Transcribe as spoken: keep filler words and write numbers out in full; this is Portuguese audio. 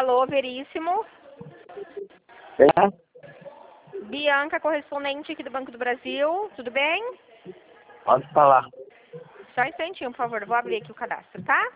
Alô, Veríssimo. É? Bianca, correspondente aqui do Banco do Brasil. Tudo bem? Pode falar. Só um instantinho, por favor. Vou abrir aqui o cadastro, tá?